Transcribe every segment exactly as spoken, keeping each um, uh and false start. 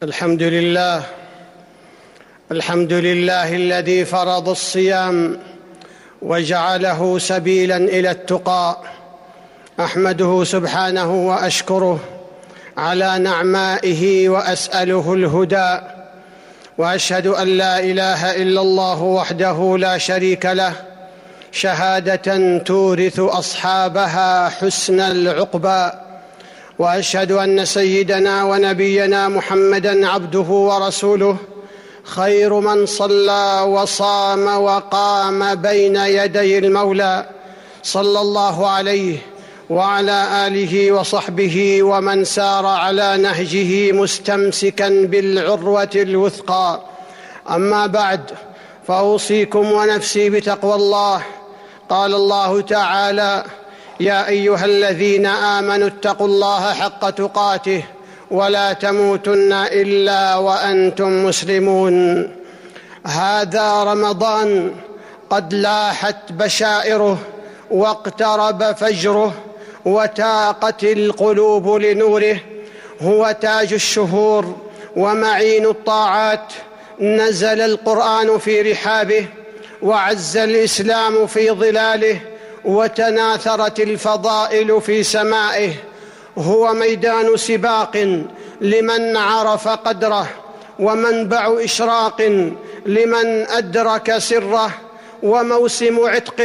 الحمد لله الحمد لله الذي فرض الصيام وجعله سبيلا إلى التقى. أحمده سبحانه وأشكره على نعمائه وأسأله الهدى، وأشهد أن لا إله إلا الله وحده لا شريك له شهادة تورث أصحابها حسن العقبى، وأشهد أن سيدنا ونبينا محمدًا عبده ورسوله خير من صلى وصام وقام بين يدي المولى، صلى الله عليه وعلى آله وصحبه ومن سار على نهجه مستمسكا بالعروة الوثقى. أما بعد، فأوصيكم ونفسي بتقوى الله. قال الله تعالى: يا أيها الذين آمنوا اتقوا الله حق تقاته ولا تموتن إلا وأنتم مسلمون. هذا رمضان قد لاحت بشائره واقترب فجره وتاقت القلوب لنوره. هو تاج الشهور ومعين الطاعات. نزل القرآن في رحابه، وعز الإسلام في ظلاله، وتناثرت الفضائل في سمائه. هو ميدان سباق لمن عرف قدره، ومنبع إشراق لمن أدرك سره، وموسم عتق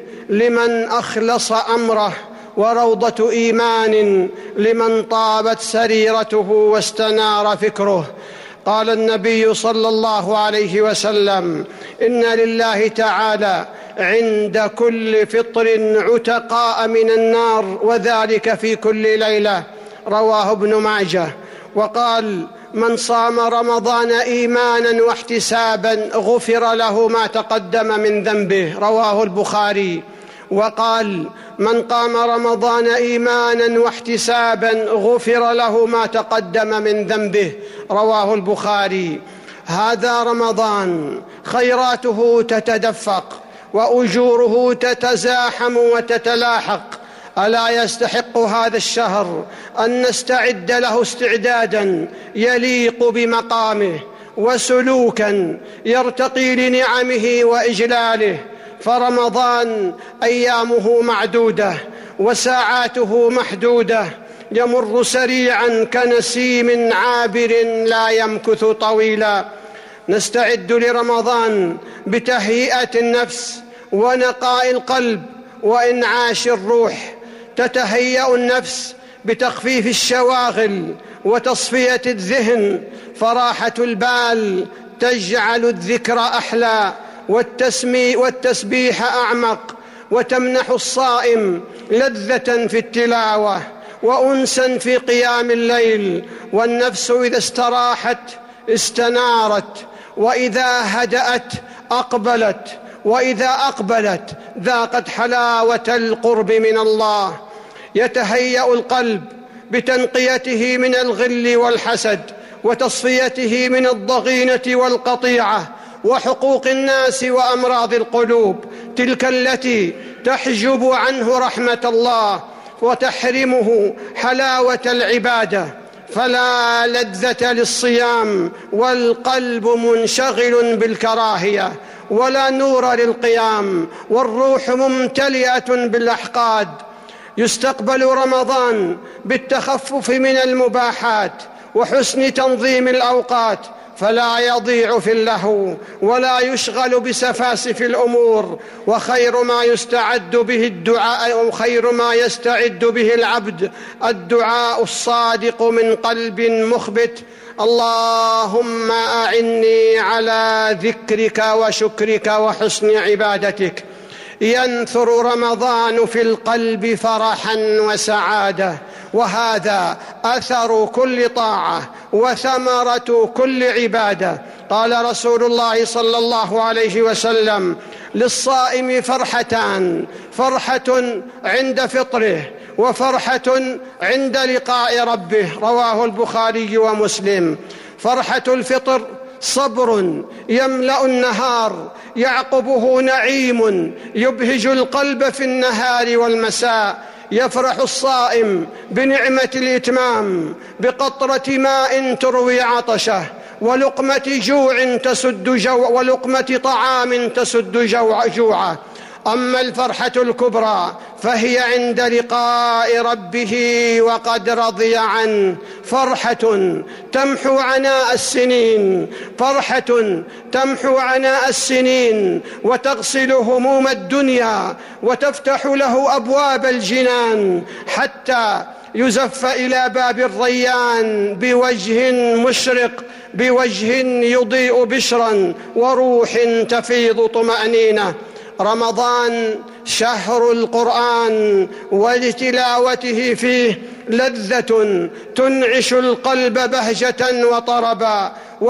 لمن أخلص أمره، وروضة إيمان لمن طابت سريرته واستنار فكره. قال النبي صلى الله عليه وسلم: إن لله تعالى عند كل فطر عتقاء من النار، وذلك في كل ليلة. رواه ابن ماجه. وقال: من صام رمضان إيمانا واحتسابا غفر له ما تقدم من ذنبه. رواه البخاري. وقال: من قام رمضان إيمانا واحتسابا غفر له ما تقدم من ذنبه. رواه البخاري. هذا رمضان خيراته تتدفق وأجوره تتزاحم وتتلاحق. ألا يستحق هذا الشهر أن نستعد له استعدادا يليق بمقامه، وسلوكا يرتقي لنعمه وإجلاله. فرمضان أيامه معدودة وساعاته محدودة، يمر سريعا كنسيم عابر لا يمكث طويلا. نستعد لرمضان بتهيئة النفس ونقاء القلب وإنعاش الروح. تتهيأ النفس بتخفيف الشواغل وتصفية الذهن، فراحة البال تجعل الذكر أحلى والتسمي والتسبيح أعمق، وتمنح الصائم لذة في التلاوة وأنسا في قيام الليل. والنفس إذا استراحت استنارت، وإذا هدأت أقبلت، وإذا أقبلت ذاقت حلاوة القرب من الله. يتهيأ القلب بتنقيته من الغل والحسد، وتصفيته من الضغينة والقطيعة وحقوق الناس وأمراض القلوب، تلك التي تحجب عنه رحمة الله وتحرمه حلاوة العبادة. فلا لذة للصيام والقلب منشغل بالكراهية، ولا نور للقيام والروح ممتلئة بالأحقاد. يستقبل رمضان بالتخفف من المباحات وحسن تنظيم الأوقات، فلا يضيع في اللهو ولا يشغل بسفاسف الأمور. وخير ما يستعد به الدعاء أو خير ما يستعد به العبد الدعاء الصادق من قلب مخبت: اللهم أعني على ذكرك وشكرك وحسن عبادتك. ينثر رمضان في القلب فرحا وسعادة، وهذا أثر كل طاعة وثمرة كل عبادة. قال رسول الله صلى الله عليه وسلم: للصائم فرحتان: فرحة عند فطره، وفرحة عند لقاء ربه. رواه البخاري ومسلم. فرحة الفطر صبر يملأ النهار، يعقبه نعيم يبهج القلب في النهار والمساء. يفرح الصائم بنعمة الإتمام، بقطرة ماء تروي عطشه، ولقمة جوع تسد جوع ولقمة طعام تسد جوع جوعه. أما الفرحة الكبرى فهي عند لقاء ربه وقد رضي عنه، فرحة تمحو عناء السنين، فرحة تمحو عناء السنين وتغسل هموم الدنيا وتفتح له أبواب الجنان، حتى يزف إلى باب الريان بوجه مشرق، بوجه يضيء بشرا وروح تفيض طمأنينة. رمضان شهر القرآن، ولتلاوته فيه لذة تنعش القلب بهجة وطربا،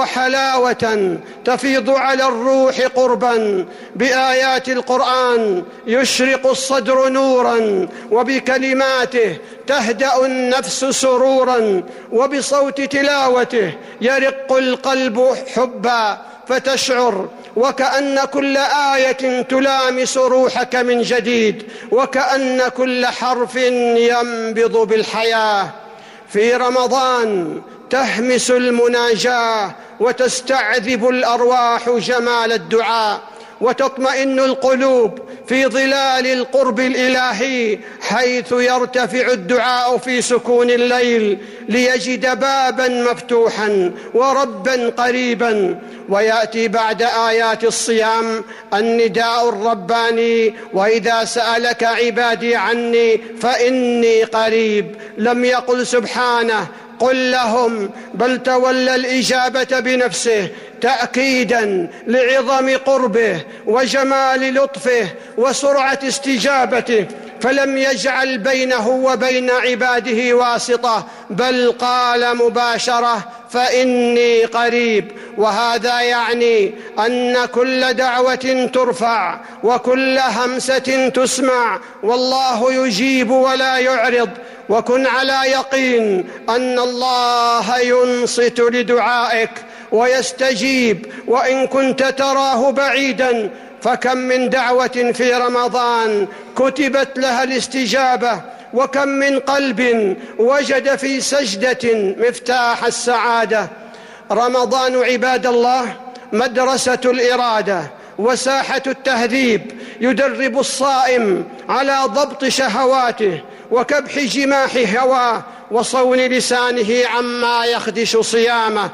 وحلاوة تفيض على الروح قربا. بآيات القرآن يشرق الصدر نورا، وبكلماته تهدأ النفس سرورا، وبصوت تلاوته يرق القلب حبا، فتشعر وكأن كل آية تلامس روحك من جديد، وكأن كل حرف ينبض بالحياة. في رمضان تهمس المناجاة وتستعذب الأرواح جمال الدعاء، وتطمئن القلوب في ظلال القرب الإلهي، حيث يرتفع الدعاء في سكون الليل ليجد بابا مفتوحا وربا قريبا. ويأتي بعد آيات الصيام النداء الرباني: وإذا سألك عبادي عني فإني قريب. لم يقل سبحانه قل لهم، بل تولى الإجابة بنفسه تأكيدا لعظم قربه وجمال لطفه وسرعة استجابته، فلم يجعل بينه وبين عباده واسطة، بل قال مباشرة فإني قريب. وهذا يعني أن كل دعوة ترفع وكل همسة تسمع، والله يجيب ولا يعرض. وكن على يقين أن الله ينصت لدعائك ويستجيب، وإن كنت تراه بعيدا. فكم من دعوة في رمضان كتبت لها الاستجابة، وكم من قلب وجد في سجدة مفتاح السعادة. رمضان عباد الله مدرسة الإرادة وساحة التهذيب، يدرب الصائم على ضبط شهواته وكبح جماح هواه وصون لسانه عما يخدش صيامه،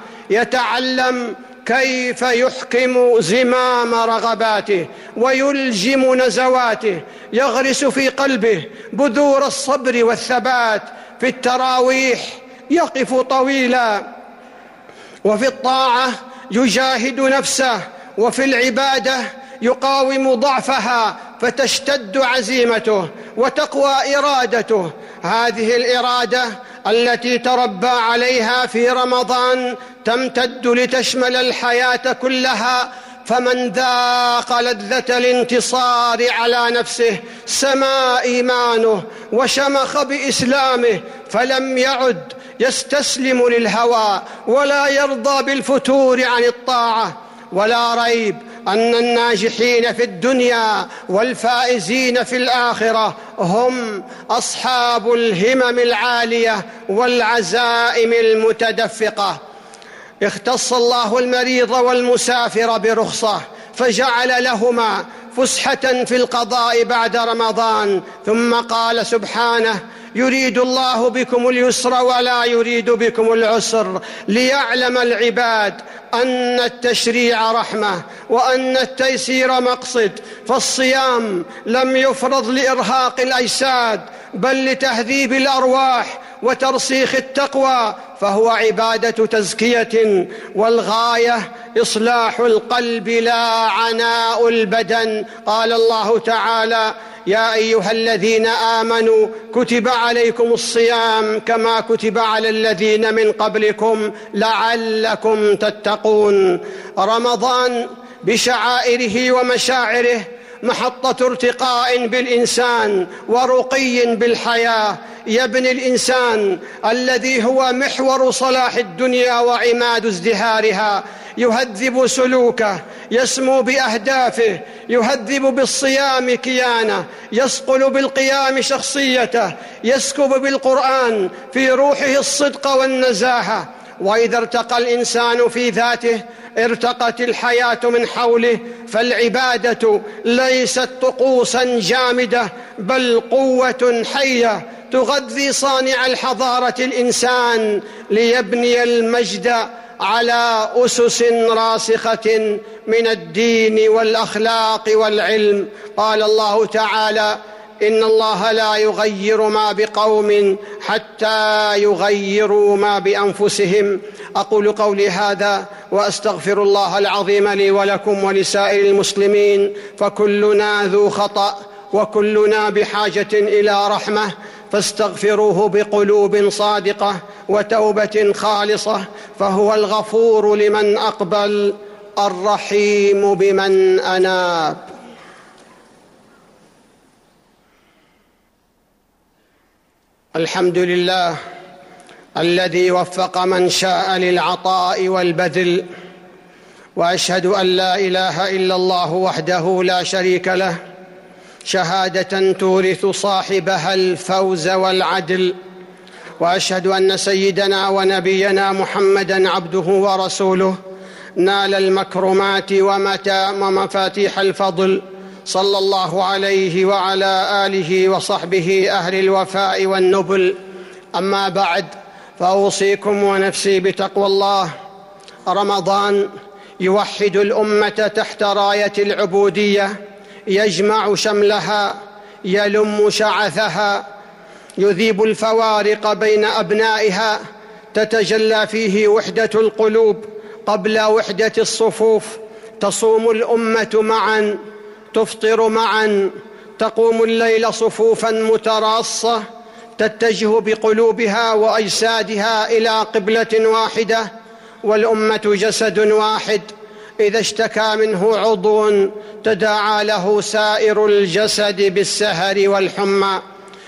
يتعلم كيف يحكم زمام رغباته ويلجم نزواته، يغرس في قلبه بذور الصبر والثبات. في التراويح يقف طويلا، وفي الطاعة يجاهد نفسه، وفي العبادة يقاوم ضعفها فتشتد عزيمته وتقوى إرادته. هذه الإرادة التي تربى عليها في رمضان تمتد لتشمل الحياة كلها، فمن ذاق لذة الانتصار على نفسه سما إيمانه وشمخ بإسلامه، فلم يعد يستسلم للهوى ولا يرضى بالفتور عن الطاعة. ولا ريب أن الناجحين في الدنيا والفائزين في الآخرة هم أصحاب الهمم العالية والعزائم المتدفقة. اختص الله المريض والمسافر برخصة، فجعل لهما فسحة في القضاء بعد رمضان، ثم قال سبحانه: يريد الله بكم اليسر ولا يريد بكم العسر، ليعلم العباد أن التشريع رحمة وأن التيسير مقصد. فالصيام لم يفرض لإرهاق الأجساد، بل لتهذيب الأرواح وترسيخ التقوى، فهو عبادة تزكية، والغاية إصلاح القلب لا عناء البدن. قال الله تعالى: يا أيها الذين آمنوا كتب عليكم الصيام كما كتب على الذين من قبلكم لعلكم تتقون. رمضان بشعائره ومشاعره محطة ارتقاء بالإنسان ورقي بالحياة. يبني الإنسان الذي هو محور صلاح الدنيا وعماد ازدهارها، يهذب سلوكه، يسمو بأهدافه، يهذب بالصيام كيانه، يصقل بالقيام شخصيته، يسكب بالقرآن في روحه الصدق والنزاهة. وإذا ارتقى الإنسان في ذاته ارتقت الحياة من حوله. فالعبادة ليست طقوسا جامدة بل قوة حية تغذي صانع الحضارة الإنسان ليبني المجد على أسس راسخة من الدين والأخلاق والعلم. قال الله تعالى: إن الله لا يغير ما بقوم حتى يغيروا ما بأنفسهم. أقول قولي هذا وأستغفر الله العظيم لي ولكم ولسائر المسلمين، فكلنا ذو خطأ وكلنا بحاجة إلى رحمة، فاستغفروه بقلوب صادقة وتوبة خالصة، فهو الغفور لمن أقبل الرحيم بمن أناب. الحمد لله الذي وفق من شاء للعطاء والبذل، وأشهد أن لا إله إلا الله وحده لا شريك له، شهادة تورث صاحبها الفوز والعدل. وأشهد أن سيدنا ونبينا محمدًا عبده ورسوله، نال المكرمات ومفاتيح الفضل، صلى الله عليه وعلى آله وصحبه أهل الوفاء والنبل. أما بعد، فأوصيكم ونفسي بتقوى الله. رمضان يوحد الأمة تحت راية العبودية، يجمع شملها، يلم شعثها، يذيب الفوارق بين أبنائها، تتجلى فيه وحدة القلوب قبل وحدة الصفوف. تصوم الأمة معا، تفطر معا، تقوم الليل صفوفا متراصة، تتجه بقلوبها وأجسادها إلى قبلة واحدة. والأمة جسد واحد، إذا اشتكى منه عضو تداعى له سائر الجسد بالسهر والحمى.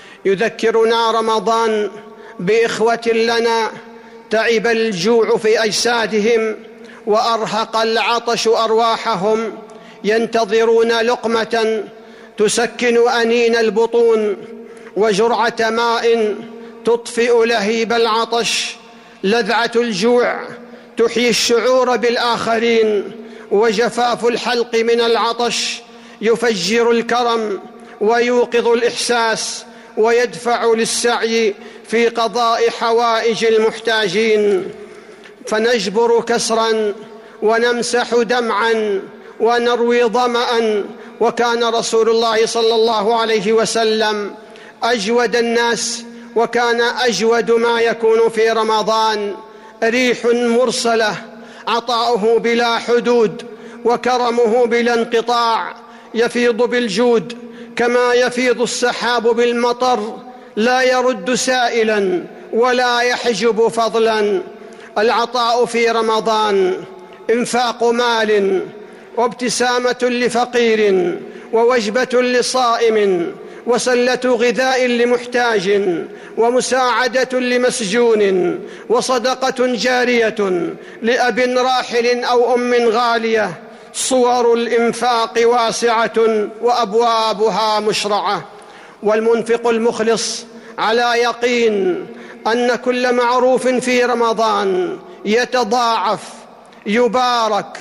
يذكرنا رمضان بإخوة لنا تعب الجوع في أجسادهم وأرهق العطش أرواحهم، ينتظرون لقمة تسكن أنين البطون وجرعة ماء تطفئ لهيب العطش. لذعة الجوع تحيي الشعور بالآخرين، وجفاف الحلق من العطش يفجر الكرم ويوقظ الإحساس ويدفع للسعي في قضاء حوائج المحتاجين. فنجبر كسرا ونمسح دمعا ونروي ظمأ. وكان رسول الله صلى الله عليه وسلم أجود الناس، وكان أجود ما يكون في رمضان. ريح مرسلة، عطاؤه بلا حدود وكرمه بلا انقطاع، يفيض بالجود كما يفيض السحاب بالمطر، لا يرد سائلا ولا يحجب فضلا. العطاء في رمضان إنفاق مال، وابتسامة لفقير، ووجبة لصائم، وسلة غذاء لمحتاج، ومساعدة لمسجون، وصدقة جارية لأب راحل أو أم غالية. صور الإنفاق واسعة وأبوابها مشرعة. والمنفق المخلص على يقين أن كل معروف في رمضان يتضاعف، يبارك،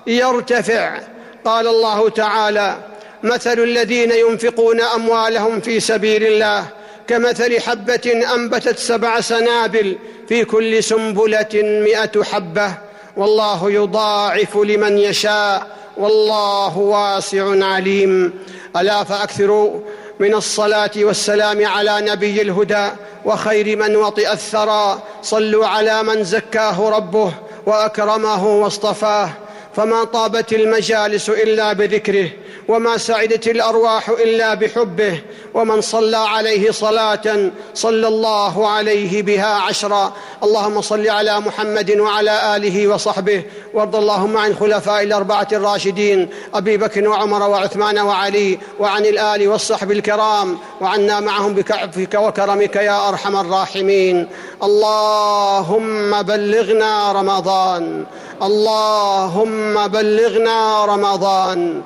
يرتفع. قال الله تعالى: مثل الذين ينفقون أموالهم في سبيل الله كمثل حبة أنبتت سبع سنابل في كل سنبلة مئة حبة، والله يضاعف لمن يشاء، والله واسع عليم. ألا فأكثروا من الصلاة والسلام على نبي الهدى وخير من وطئ الثرى. صلوا على من زكاه ربه وأكرمه واصطفاه، فما طابت المجالس إلا بذكره، وما سعدت الأرواح إلا بحبه. ومن صلى عليه صلاة صلى الله عليه بها عشرا. اللهم صل على محمد وعلى آله وصحبه، وارض اللهم عن خلفاء الأربعة الراشدين أبي بكر وعمر وعثمان وعلي، وعن الآل والصحب الكرام، وعنا معهم بكعفك وكرمك يا أرحم الراحمين. اللهم بلغنا رمضان، اللهم بلغنا رمضان،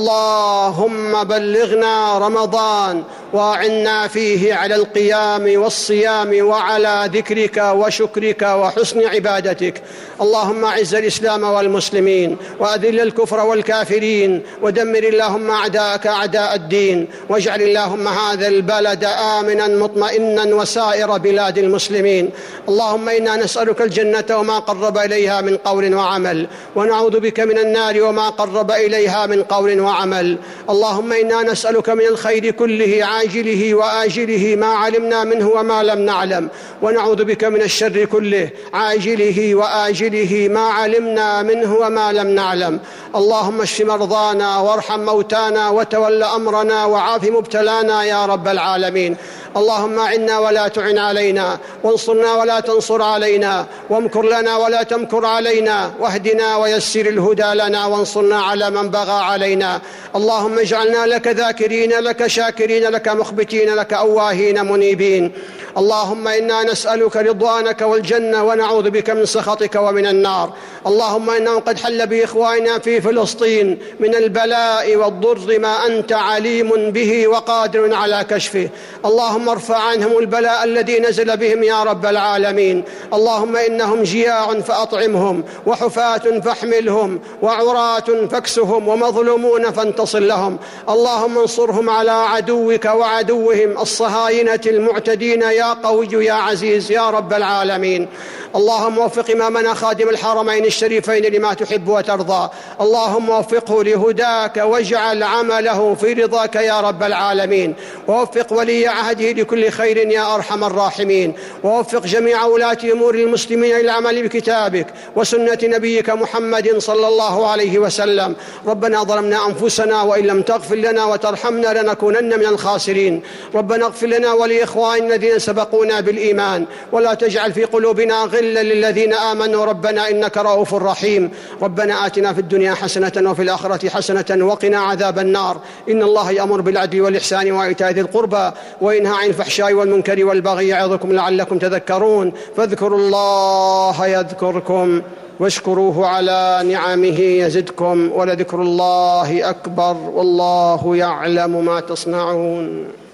اللهم بلغنا رمضان وأعنا فيه على القيام والصيام وعلى ذكرك وشكرك وحسن عبادتك. اللهم أعز الإسلام والمسلمين وأذل الكفر والكافرين ودمر اللهم أعداءك أعداء الدين، واجعل اللهم هذا البلد آمنا مطمئنا وسائر بلاد المسلمين. اللهم إنا نسألك الجنة وما قرب إليها من قول وعمل، ونعوذ بك من النار وما قرب إليها من قول وعمل. اللهم إنا نسألك من الخير كله عاجله وآجله ما علمنا منه وما لم نعلم، ونعوذ بك من الشر كله عاجله وآجله ما علمنا منه وما لم نعلم. اللهم اشف مرضانا وارحم موتانا وتول أمرنا وعاف مبتلانا يا رب العالمين. اللهم أعنا ولا تعن علينا، وانصرنا ولا تنصر علينا، وامكر لنا ولا تمكر علينا، واهدنا ويسر الهدى لنا، وانصرنا على من بغى علينا. اللهم اجعلنا لك ذاكرين لك شاكرين لك مخبتين لك أواهين منيبين. اللهم إنا نسألك رضوانك والجنة، ونعوذ بك من سخطك ومن النار. اللهم إنه قد حل بإخواننا في فلسطين من البلاء والضر ما أنت عليم به وقادر على كشفه. اللهم ارفع عنهم البلاء الذي نزل بهم يا رب العالمين. اللهم إنهم جياع فأطعمهم، وحفاة فاحملهم، وعراة فاكسهم، ومظلومون فانتصر لهم. اللهم انصرهم على عدوك وعدوهم الصهاينة المعتدين يا قوي يا عزيز يا رب العالمين. اللهم وفق إمامنا خادم الحرمين الشريفين لما تحب وترضى. اللهم وفقه لهداك، واجعل عمله في رضاك يا رب العالمين. ووفق ولي عهده لكل خير يا أرحم الراحمين. ووفق جميع ولاة أمور المسلمين للعمل بكتابك وسنة نبيك محمد صلى الله عليه وسلم. ربنا ظلمنا أنفسنا وإن لم تغفر لنا وترحمنا لنكونن من الخاسرين. ربنا اغفر لنا ولإخواننا الذين سبقونا بالإيمان، ولا تجعل في قلوبنا غلا للذين آمنوا ربنا إنك رؤوف رحيم. ربنا آتنا في الدنيا حسنة وفي الآخرة حسنة وقنا عذاب النار. إن الله يأمر بالعدل والإحسان وإيتاء ذي القربى وينهى عن الفحشاء والمنكر والبغي يعظكم لعلكم تذكرون. فاذكروا الله يذكركم واشكروه على نعمه يزدكم، ولذكر الله أكبر والله يعلم ما تصنعون.